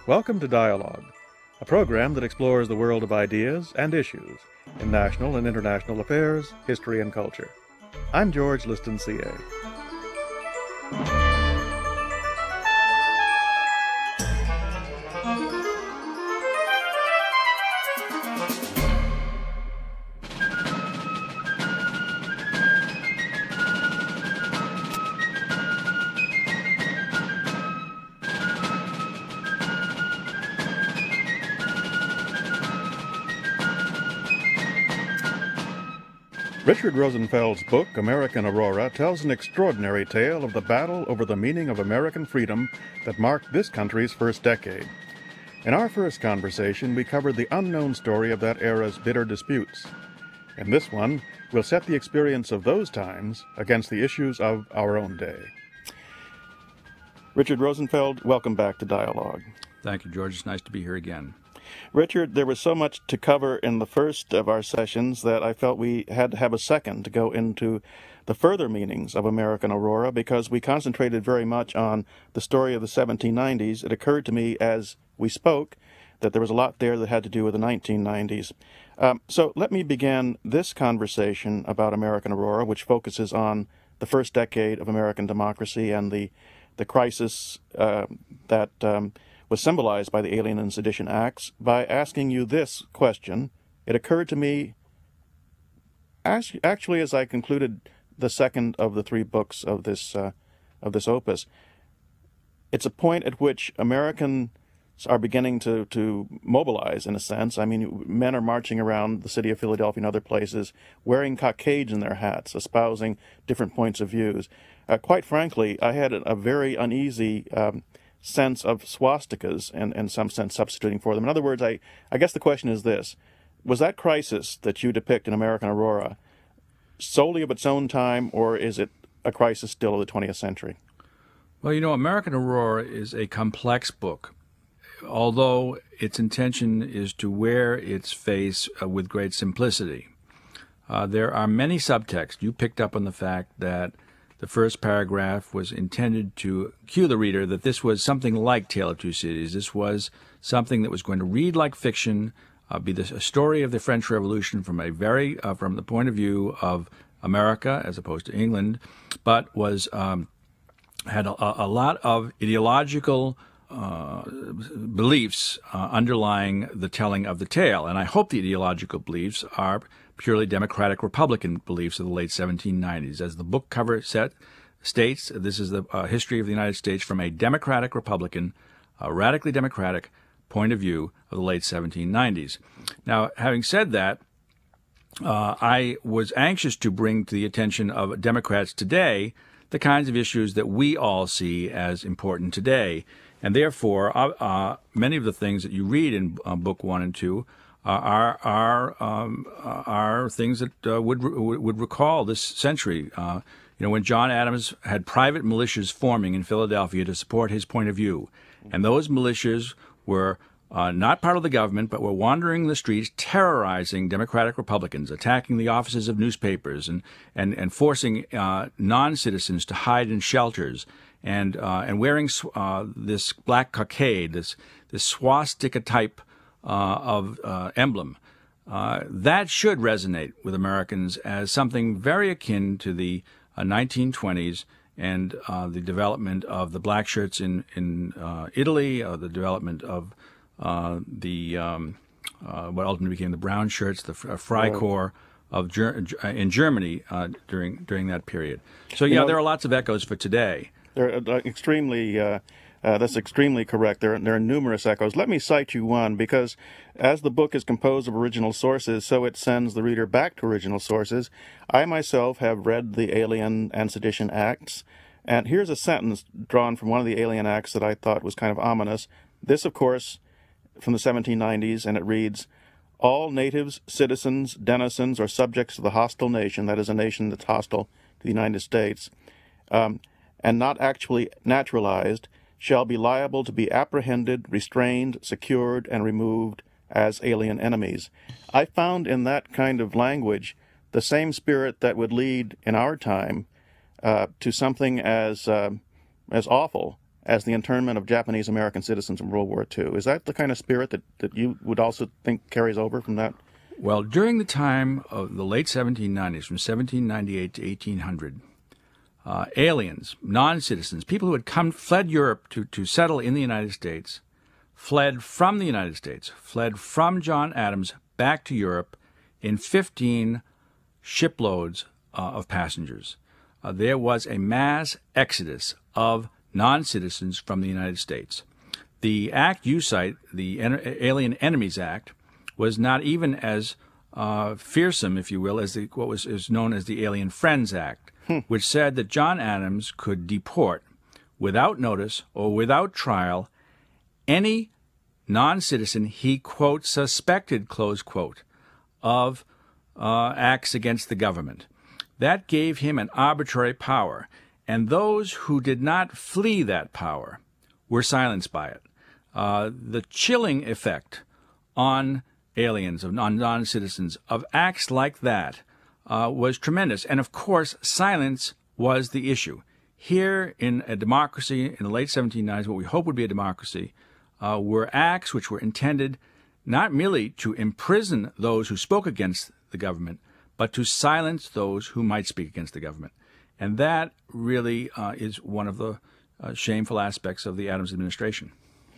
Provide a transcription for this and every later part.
Welcome to Dialogue, a program that explores the world of ideas and issues in national and international affairs, history, and culture. I'm George Liston, CA. Richard Rosenfeld's book, American Aurora, tells an extraordinary tale of the battle over the meaning of American freedom that marked this country's first decade. In our first conversation, we covered the unknown story of that era's bitter disputes. In this one, we'll set the experience of those times against the issues of our own day. Richard Rosenfeld, welcome back to Dialogue. Thank you, George. It's nice to be here again. Richard, there was so much to cover in the first of our sessions that I felt we had to have a second to go into the further meanings of American Aurora because we concentrated very much on the story of the 1790s. It occurred to me as we spoke that there was a lot there that had to do with the 1990s. So let me begin this conversation about American Aurora, which focuses on the first decade of American democracy and the crisis that was symbolized by the Alien and Sedition Acts, by asking you this question. It occurred to me, actually, as I concluded the second of the three books of this opus, it's a point at which Americans are beginning to mobilize, in a sense. I mean, men are marching around the city of Philadelphia and other places, wearing cockades in their hats, espousing different points of views. Quite frankly, I had a very uneasy sense of swastikas and in some sense substituting for them. In other words, I guess the question is this: was that crisis that you depict in American Aurora solely of its own time, or is it a crisis still of the 20th century? Well, American Aurora is a complex book, although its intention is to wear its face with great simplicity. There are many subtexts. You picked up on the fact that the first paragraph was intended to cue the reader that this was something like Tale of Two Cities. This was something that was going to read like fiction, be a story of the French Revolution from from the point of view of America as opposed to England, but was had a lot of ideological beliefs underlying the telling of the tale. And I hope the ideological beliefs are purely Democratic Republican beliefs of the late 1790s. As the book cover states, this is the history of the United States from a Democratic Republican, radically Democratic point of view of the late 1790s. Now, having said that, I was anxious to bring to the attention of Democrats today the kinds of issues that we all see as important today. And therefore, many of the things that you read in Book 1 and 2 are things that would recall this century. When John Adams had private militias forming in Philadelphia to support his point of view, and those militias were not part of the government, but were wandering the streets, terrorizing Democratic Republicans, attacking the offices of newspapers, and forcing non-citizens to hide in shelters, and wearing this black cockade, this swastika type of emblem. That should resonate with Americans as something very akin to the 1920s and the development of the black shirts in Italy, the development of what ultimately became the brown shirts, the Freikorps in Germany during that period. So there are lots of echoes for today. They're extremely. That's extremely correct. There are numerous echoes. Let me cite you one, because as the book is composed of original sources, so it sends the reader back to original sources. I myself have read the Alien and Sedition Acts, and here's a sentence drawn from one of the Alien Acts that I thought was kind of ominous. This, of course, from the 1790s, and it reads, "All natives, citizens, denizens, or subjects of the hostile nation," that is a nation that's hostile to the United States, "and not actually naturalized, shall be liable to be apprehended, restrained, secured, and removed as alien enemies." I found in that kind of language the same spirit that would lead in our time to something as awful as the internment of Japanese American citizens in World War II. Is that the kind of spirit that you would also think carries over from that? Well, during the time of the late 1790s, from 1798 to 1800, aliens, non-citizens, people who had fled Europe to settle in the United States, fled from the United States, fled from John Adams back to Europe in 15 shiploads of passengers. There was a mass exodus of non-citizens from the United States. The act you cite, the Alien Enemies Act, was not even as fearsome, if you will, as what is known as the Alien Friends Act, which said that John Adams could deport, without notice or without trial, any non-citizen he, quote, suspected, close quote, of acts against the government. That gave him an arbitrary power, and those who did not flee that power were silenced by it. The chilling effect on aliens, on non-citizens, of acts like that was tremendous. And of course, silence was the issue. Here in a democracy in the late 1790s, what we hope would be a democracy, were acts which were intended not merely to imprison those who spoke against the government, but to silence those who might speak against the government. And that really is one of the shameful aspects of the Adams administration.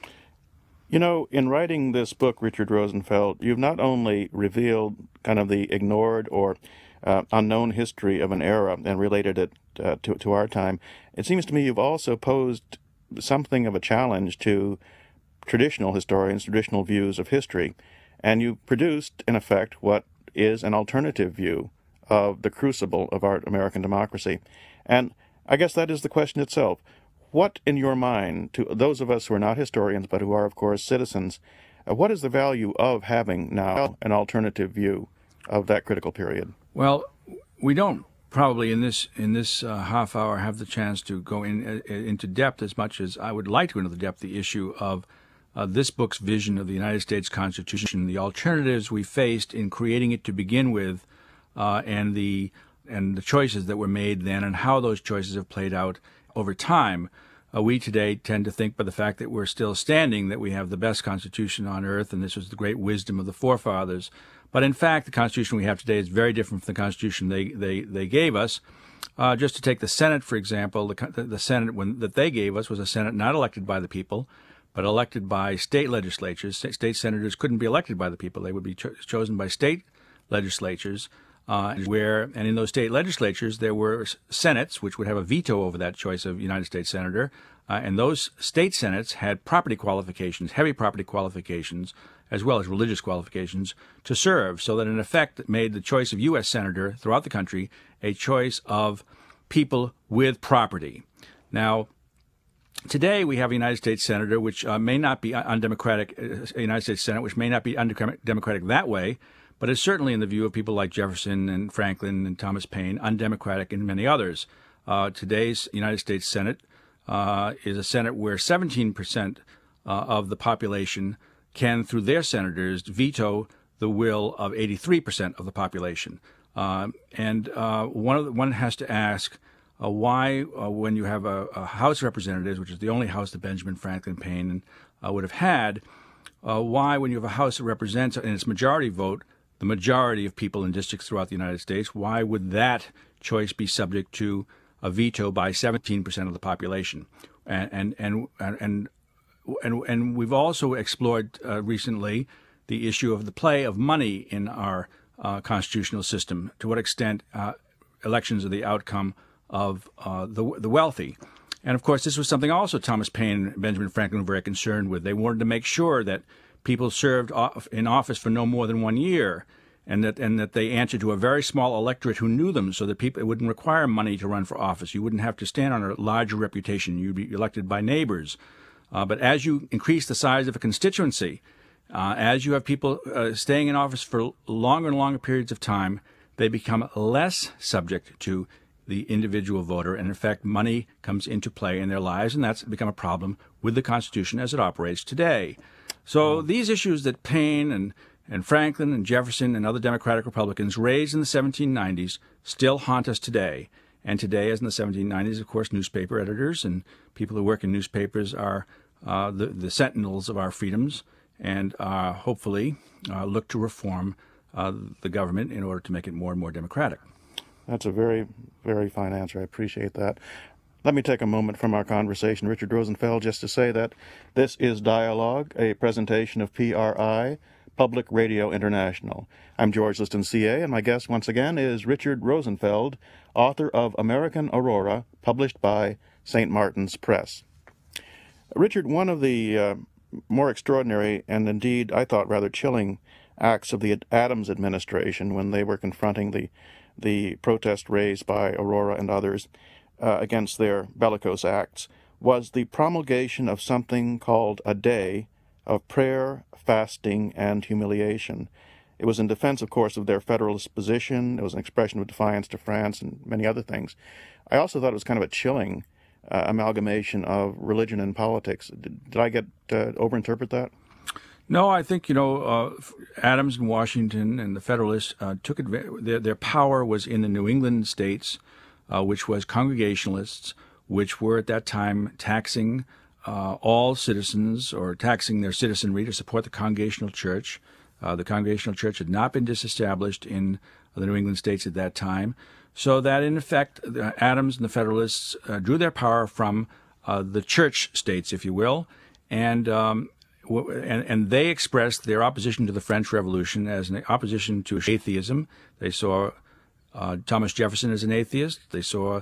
You know, in writing this book, Richard Rosenfeld, you've not only revealed kind of the ignored or unknown history of an era and related it to our time, it seems to me you've also posed something of a challenge to traditional historians, traditional views of history, and you produced, in effect, what is an alternative view of the crucible of our American democracy. And I guess that is the question itself. What, in your mind, to those of us who are not historians but who are, of course, citizens, what is the value of having now an alternative view of that critical period? Well, we don't probably in this half hour have the chance to go into depth as much as I would like to into the depth the issue of this book's vision of the United States Constitution, the alternatives we faced in creating it to begin with, and the choices that were made then, and how those choices have played out over time. We today tend to think by the fact that we're still standing that we have the best Constitution on earth, and this was the great wisdom of the forefathers. But in fact, the Constitution we have today is very different from the Constitution they gave us. Just to take the Senate, for example, the Senate that they gave us was a Senate not elected by the people, but elected by state legislatures. State senators couldn't be elected by the people. They would be chosen by state legislatures, and in those state legislatures there were senates which would have a veto over that choice of United States senator, and those state senates had property qualifications, heavy property qualifications, as well as religious qualifications to serve, so that in effect it made the choice of U.S. senator throughout the country a choice of people with property. Now, today we have a United States senator which may not be undemocratic, a United States Senate which may not be undemocratic that way, but is certainly, in the view of people like Jefferson and Franklin and Thomas Paine, undemocratic and many others. Today's United States Senate is a Senate where 17% of the population can, through their senators, veto the will of 83% of the population. One has to ask why, when you have a House of Representatives, which is the only House that Benjamin Franklin Paine would have had, why, when you have a House that represents in its majority vote the majority of people in districts throughout the United States, why would that choice be subject to a veto by 17% of the population? And we've also explored recently the issue of the play of money in our constitutional system. To what extent elections are the outcome of the wealthy. And of course, this was something also Thomas Paine and Benjamin Franklin were very concerned with. They wanted to make sure that people served in office for no more than 1 year, and that they answered to a very small electorate who knew them, so that it wouldn't require money to run for office. You wouldn't have to stand on a larger reputation. You'd be elected by neighbors. But as you increase the size of a constituency, as you have people staying in office for longer and longer periods of time, they become less subject to the individual voter, and in fact, money comes into play in their lives, and that's become a problem with the Constitution as it operates today. So these issues that Paine and Franklin and Jefferson and other Democratic Republicans raised in the 1790s still haunt us today, And today, as in the 1790s, of course, newspaper editors and people who work in newspapers are the sentinels of our freedoms, and hopefully look to reform the government in order to make it more and more democratic. That's a very, very fine answer. I appreciate that. Let me take a moment from our conversation, Richard Rosenfeld, just to say that this is Dialogue, a presentation of PRI, Public Radio International. I'm George Liston, CA, and my guest once again is Richard Rosenfeld, author of American Aurora, published by St. Martin's Press. Richard, one of the more extraordinary and indeed, I thought, rather chilling acts of the Adams administration when they were confronting the protest raised by Aurora and others against their bellicose acts was the promulgation of something called a day of prayer, fasting, and humiliation. It was in defense, of course, of their Federalist position. It was an expression of defiance to France and many other things. I also thought it was kind of a chilling amalgamation of religion and politics. Did I overinterpret that? No, I think, Adams and Washington and the Federalists took their power was in the New England states, which was Congregationalists, which were at that time taxing all citizens or taxing their citizenry to support the Congregational Church. The Congregational Church had not been disestablished in the New England states at that time, so that in effect Adams and the Federalists drew their power from the church states, if you will, and they expressed their opposition to the French Revolution as an opposition to atheism. They saw Thomas Jefferson as an atheist. They saw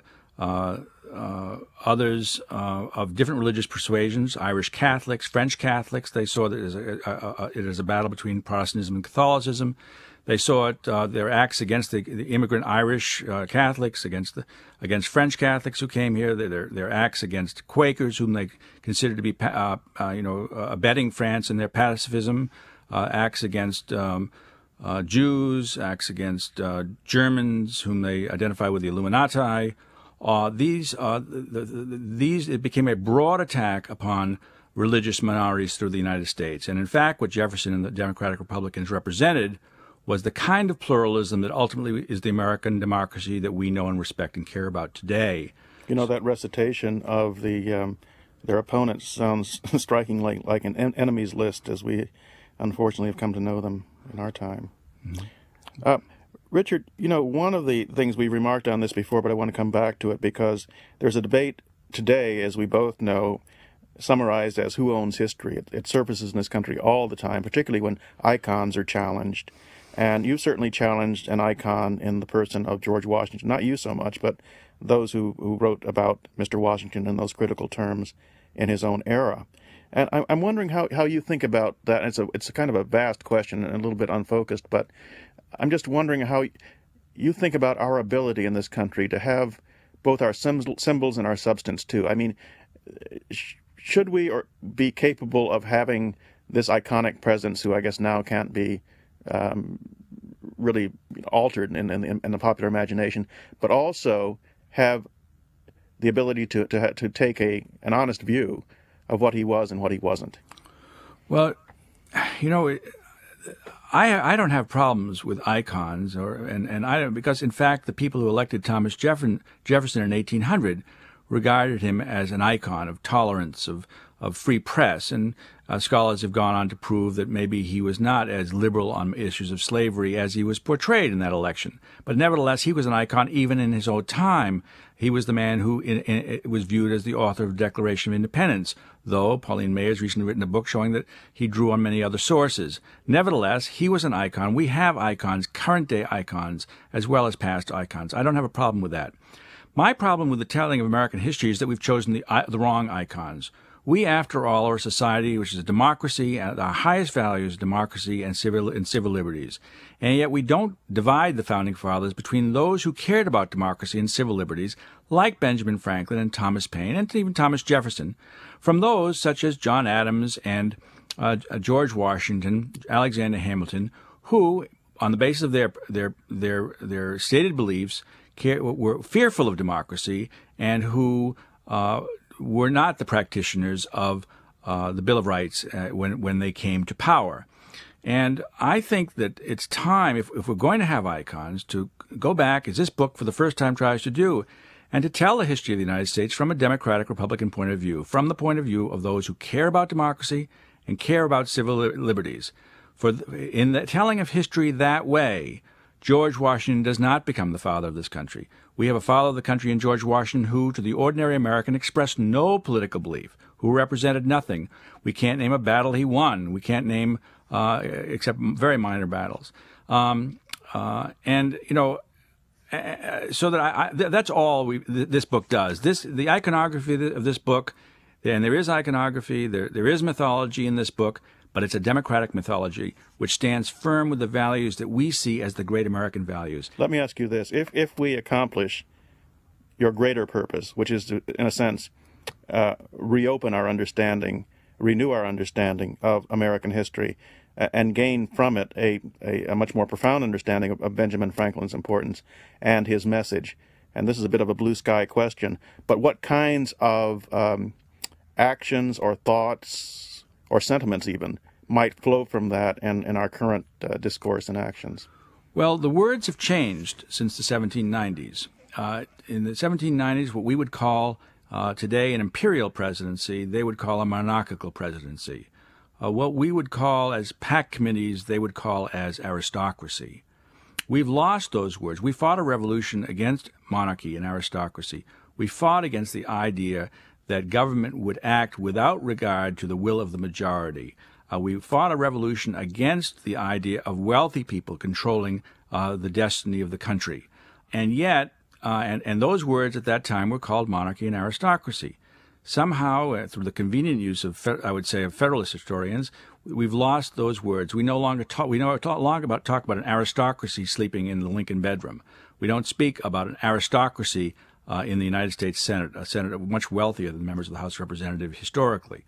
others of different religious persuasions, Irish Catholics, French Catholics. They saw it as a battle between Protestantism and Catholicism. They saw it their acts against the immigrant Irish Catholics, against French Catholics who came here. Their acts against Quakers, whom they considered to be abetting France in their pacifism. Acts against Jews, acts against Germans, whom they identify with the Illuminati. It became a broad attack upon religious minorities through the United States. And in fact, what Jefferson and the Democratic Republicans represented was the kind of pluralism that ultimately is the American democracy that we know and respect and care about today. That recitation of their opponents sounds strikingly like an enemies list as we unfortunately have come to know them in our time. Mm-hmm. Richard, one of the things we remarked on this before, but I want to come back to it because there's a debate today, as we both know, summarized as who owns history. It surfaces in this country all the time, particularly when icons are challenged. And you certainly challenged an icon in the person of George Washington. Not you so much, but those who wrote about Mr. Washington in those critical terms in his own era. And I'm wondering how you think about that. It's a kind of a vast question and a little bit unfocused, but I'm just wondering how you think about our ability in this country to have both our symbols and our substance too. I mean, should we be capable of having this iconic presence who I guess now can't be really altered in the popular imagination, but also have the ability to take an honest view of what he was and what he wasn't? Well, I don't have problems with icons, because in fact the people who elected Thomas Jefferson in 1800 regarded him as an icon of tolerance, of free press, and scholars have gone on to prove that maybe he was not as liberal on issues of slavery as he was portrayed in that election. But nevertheless, he was an icon even in his own time. He was the man who was viewed as the author of the Declaration of Independence, though Pauline May has recently written a book showing that he drew on many other sources. Nevertheless, he was an icon. We have icons, current-day icons, as well as past icons. I don't have a problem with that. My problem with the telling of American history is that we've chosen the wrong icons. We, after all, are a society which is a democracy, and our highest value is democracy and civil liberties. And yet we don't divide the Founding Fathers between those who cared about democracy and civil liberties, like Benjamin Franklin and Thomas Paine, and even Thomas Jefferson, from those such as John Adams and George Washington, Alexander Hamilton, who, on the basis of their stated beliefs, were fearful of democracy and who were not the practitioners of the Bill of Rights when they came to power. And I think that it's time, if we're going to have icons, to go back, as this book for the first time tries to do, and to tell the history of the United States from a democratic Republican point of view, from the point of view of those who care about democracy and care about civil liberties. In the telling of history that way, George Washington does not become the father of this country. We have a father of the country in George Washington who, to the ordinary American, expressed no political belief, who represented nothing. We can't name a battle he won. We can't name, except very minor battles. So that's all this book does. The iconography of this book, and there is iconography, there is mythology in this book, but it's a democratic mythology which stands firm with the values that we see as the great American values. Let me ask you this. If we accomplish your greater purpose, which is to, in a sense, reopen our understanding, renew our understanding of American history, and gain from it a much more profound understanding of Benjamin Franklin's importance and his message. And this is a bit of a blue sky question, but what kinds of actions or thoughts or sentiments even might flow from that in our current discourse and actions? Well, the words have changed since the 1790s. In the 1790s, what we would call today an imperial presidency, they would call a monarchical presidency. What we would call as pact committees, they would call as aristocracy. We've lost those words. We fought a revolution against monarchy and aristocracy. We fought against the idea that government would act without regard to the will of the majority. We fought a revolution against the idea of wealthy people controlling the destiny of the country. And yet, and those words at that time were called monarchy and aristocracy. Somehow, through the convenient use of, I would say, of Federalist historians, we've lost those words. We no longer talk. We no longer talk about an aristocracy sleeping in the Lincoln bedroom. We don't speak about an aristocracy in the United States Senate, a Senate much wealthier than members of the House of Representatives historically.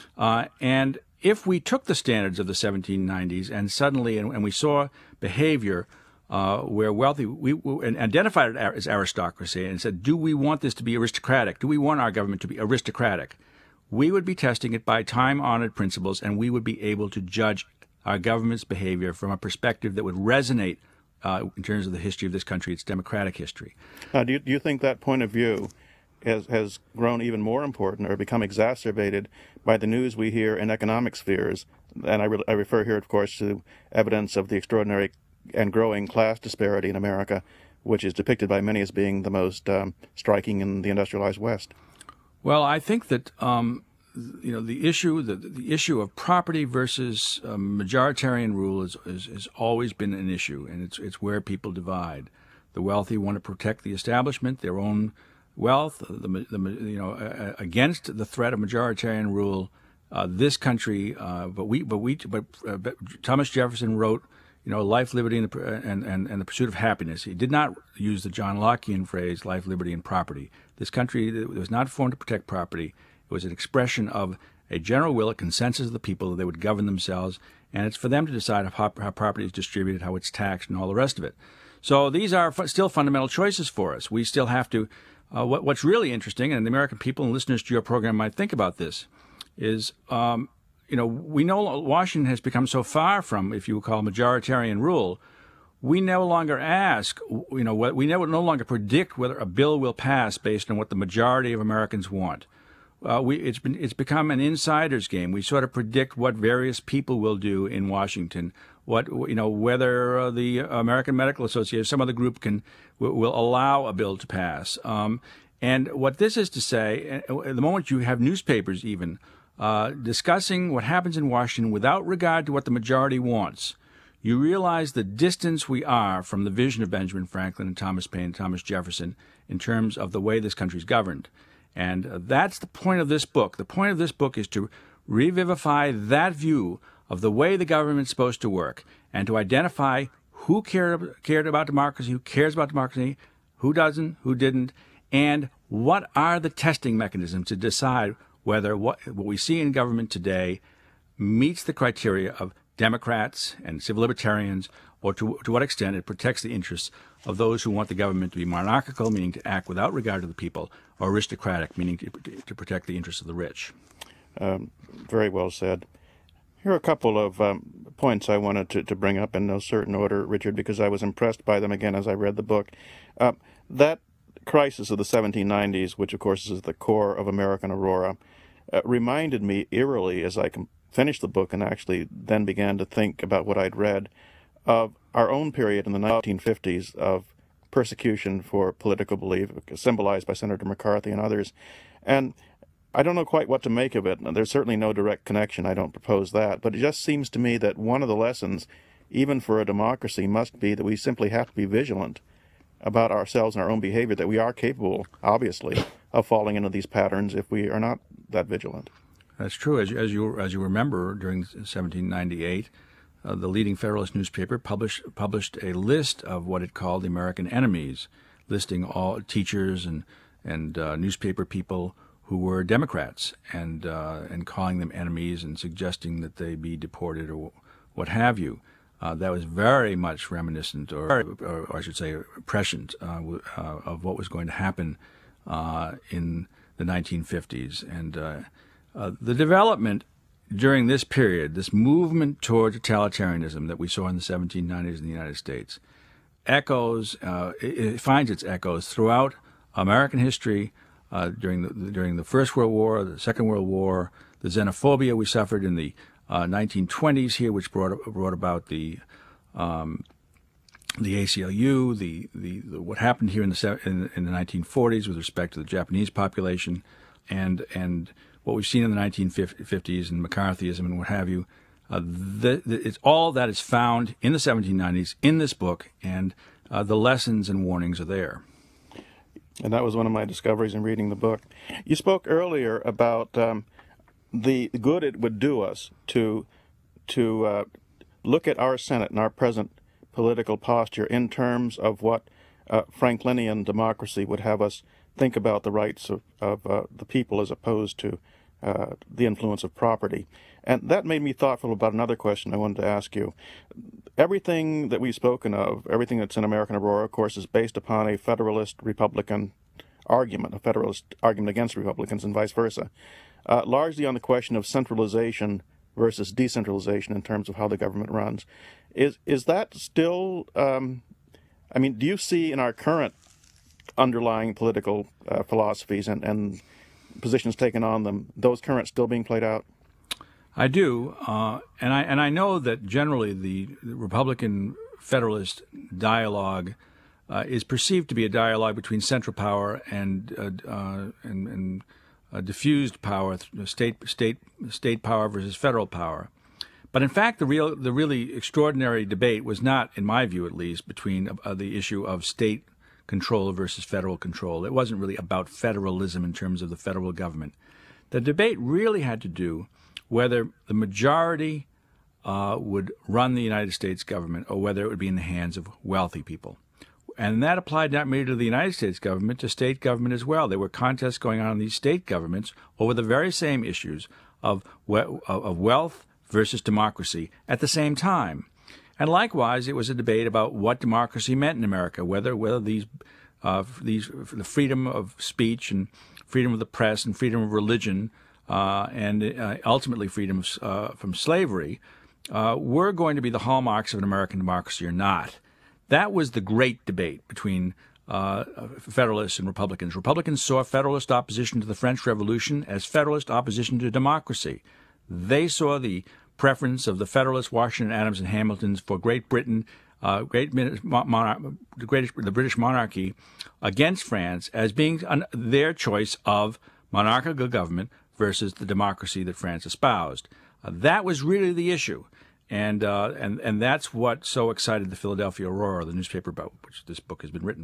And if we took the standards of the 1790s and suddenly, and we saw behavior where wealthy, we identified it as aristocracy and said, do we want this to be aristocratic? Do we want our government to be aristocratic? We would be testing it by time-honored principles, and we would be able to judge our government's behavior from a perspective that would resonate in terms of the history of this country, its democratic history. Do you think that point of view has grown even more important or become exacerbated by the news we hear in economic spheres? And I refer here, of course, to evidence of the extraordinary and growing class disparity in America, which is depicted by many as being the most striking in the industrialized West. Well, I think that the issue of property versus majoritarian rule has always been an issue, and it's where people divide. The wealthy want to protect the establishment, their own wealth, against the threat of majoritarian rule. This country, but Thomas Jefferson wrote, life, liberty, and the pursuit of happiness. He did not use the John Lockean phrase, life, liberty, and property. This country was not formed to protect property. It was an expression of a general will, a consensus of the people that they would govern themselves, and it's for them to decide how property is distributed, how it's taxed, and all the rest of it. So these are still fundamental choices for us. We still have to. What's really interesting, and the American people and listeners to your program might think about this, is we know Washington has become so far from, if you would call, majoritarian rule. We no longer ask, we no longer predict whether a bill will pass based on what the majority of Americans want. It's become an insider's game. We sort of predict what various people will do in Washington. Whether the American Medical Association, some other group will allow a bill to pass. And what this is to say, the moment you have newspapers even discussing what happens in Washington without regard to what the majority wants, you realize the distance we are from the vision of Benjamin Franklin and Thomas Paine and Thomas Jefferson in terms of the way this country is governed. And that's the point of this book. The point of this book is to revivify that view of the way the government's supposed to work and to identify who cared about democracy, who cares about democracy, who doesn't, who didn't, and what are the testing mechanisms to decide whether what we see in government today meets the criteria of Democrats and civil libertarians, or to what extent it protects the interests of those who want the government to be monarchical, meaning to act without regard to the people, or aristocratic, meaning to protect the interests of the rich. Very well said. Here are a couple of points I wanted to bring up in no certain order, Richard, because I was impressed by them again as I read the book. That crisis of the 1790s, which of course is the core of American Aurora, reminded me eerily as I finished the book and actually then began to think about what I'd read of our own period in the 1950s of persecution for political belief, symbolized by Senator McCarthy and others. And I don't know quite what to make of it. There's certainly no direct connection. I don't propose that. But it just seems to me that one of the lessons, even for a democracy, must be that we simply have to be vigilant about ourselves and our own behavior, that we are capable, obviously, of falling into these patterns if we are not that vigilant. That's true. As you remember, during 1798, the leading Federalist newspaper published a list of what it called the American enemies, listing all teachers and newspaper people who were Democrats, and calling them enemies and suggesting that they be deported or what have you. That was very much reminiscent, or I should say, prescient of what was going to happen in the 1950s. And the development during this period, this movement toward totalitarianism that we saw in the 1790s in the United States, it finds its echoes throughout American history. During the First World War, the Second World War, the xenophobia we suffered in the 1920s here, which brought about the ACLU, the what happened here in the 1940s with respect to the Japanese population, and what we've seen in the 1950s and McCarthyism and what have you. It's all that is found in the 1790s in this book, and the lessons and warnings are there. And that was one of my discoveries in reading the book. You spoke earlier about the good it would do us to look at our Senate and our present political posture in terms of what Franklinian democracy would have us think about the rights of the people as opposed to the influence of property. And that made me thoughtful about another question I wanted to ask you. Everything that we've spoken of, everything that's in American Aurora, of course, is based upon a Federalist-Republican argument, a Federalist argument against Republicans and vice versa, largely on the question of centralization versus decentralization in terms of how the government runs. Is that still, do you see in our current underlying political philosophies and positions taken on them, those currents still being played out? I do, and I know that generally the Republican Federalist dialogue is perceived to be a dialogue between central power and diffused power, state power versus federal power. But in fact, the really extraordinary debate was not, in my view at least, between the issue of state control versus federal control. It wasn't really about federalism in terms of the federal government. The debate really had to do whether the majority would run the United States government or whether it would be in the hands of wealthy people. And that applied not merely to the United States government, to state government as well. There were contests going on in these state governments over the very same issues of wealth versus democracy at the same time. And likewise, it was a debate about what democracy meant in America, whether the freedom of speech and freedom of the press and freedom of religion and ultimately freedom from slavery were going to be the hallmarks of an American democracy or not. That was the great debate between Federalists and Republicans. Republicans saw Federalist opposition to the French Revolution as Federalist opposition to democracy. They saw the preference of the Federalists, Washington, Adams, and Hamilton for Great Britain, the British monarchy, against France as being their choice of monarchical government versus the democracy that France espoused. That was really the issue. And that's what so excited the Philadelphia Aurora, the newspaper about which this book has been written.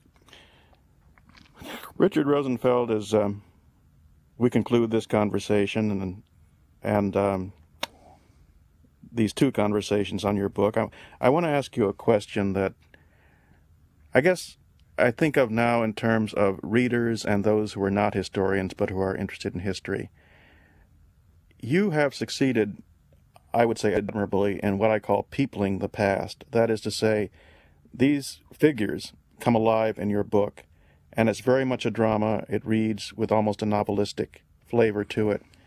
Richard Rosenfeld, as we conclude this conversation and these two conversations on your book, I want to ask you a question that I guess I think of now in terms of readers and those who are not historians but who are interested in history. You have succeeded, I would say admirably, in what I call peopling the past. That is to say, these figures come alive in your book, and it's very much a drama. It reads with almost a novelistic flavor to it.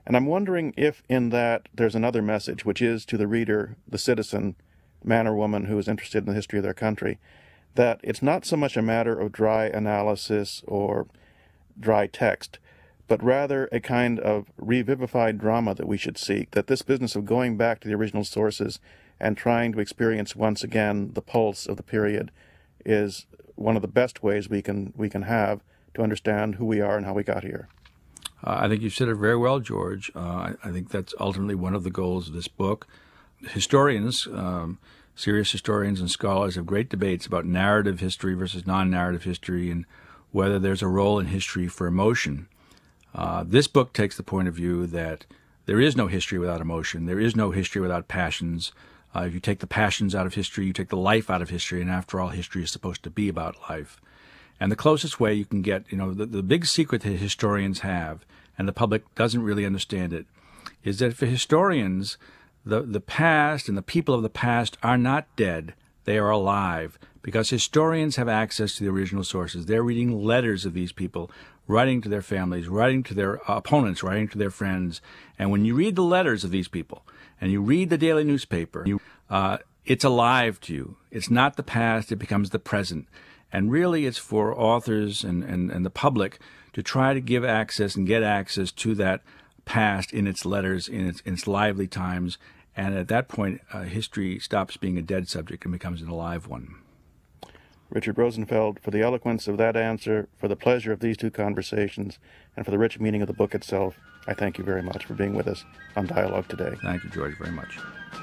And I'm wondering if in that there's another message, which is to the reader, the citizen, man or woman who is interested in the history of their country, that it's not so much a matter of dry analysis or dry text, but rather a kind of revivified drama that we should seek, that this business of going back to the original sources and trying to experience once again the pulse of the period is one of the best ways we can have to understand who we are and how we got here. I think you said it very well, George. I think that's ultimately one of the goals of this book. Historians, serious historians and scholars, have great debates about narrative history versus non-narrative history and whether there's a role in history for emotion. This book takes the point of view that there is no history without emotion. There is no history without passions. If you take the passions out of history, you take the life out of history, and after all, history is supposed to be about life. And the closest way you can get, the big secret that historians have, and the public doesn't really understand it, is that for historians, the past and the people of the past are not dead. They are alive, because historians have access to the original sources. They're reading letters of these people, writing to their families, writing to their opponents, writing to their friends. And when you read the letters of these people, and you read the daily newspaper, it's alive to you. It's not the past, it becomes the present. And really, it's for authors and the public to try to give access and get access to that past in its letters, in its lively times. And at that point, history stops being a dead subject and becomes an alive one. Richard Rosenfeld, for the eloquence of that answer, for the pleasure of these two conversations, and for the rich meaning of the book itself, I thank you very much for being with us on Dialogue today. Thank you, George, very much.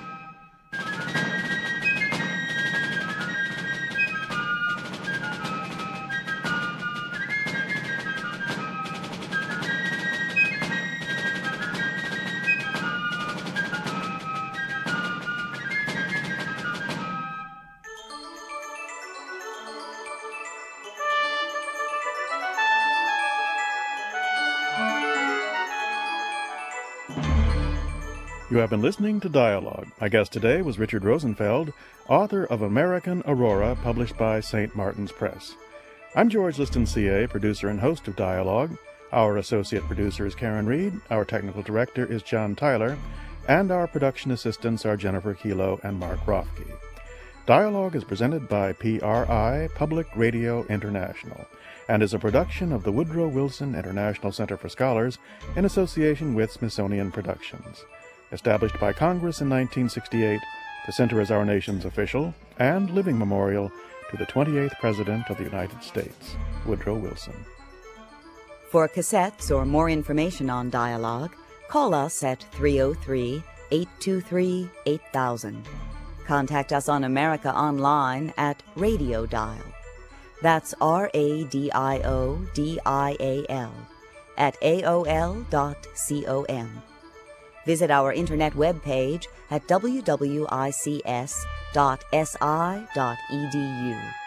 You have been listening to Dialogue. My guest today was Richard Rosenfeld, author of American Aurora, published by St. Martin's Press. I'm George Liston, CA, producer and host of Dialogue. Our associate producer is Karen Reed, our technical director is John Tyler, and our production assistants are Jennifer Kelo and Mark Rothke. Dialogue is presented by PRI, Public Radio International, and is a production of the Woodrow Wilson International Center for Scholars in association with Smithsonian Productions. Established by Congress in 1968, the center is our nation's official and living memorial to the 28th President of the United States, Woodrow Wilson. For cassettes or more information on Dialogue, call us at 303-823-8000. Contact us on America Online at Radio Dial. That's RADIODIAL at AOL.com. Visit our internet webpage at wwics.si.edu.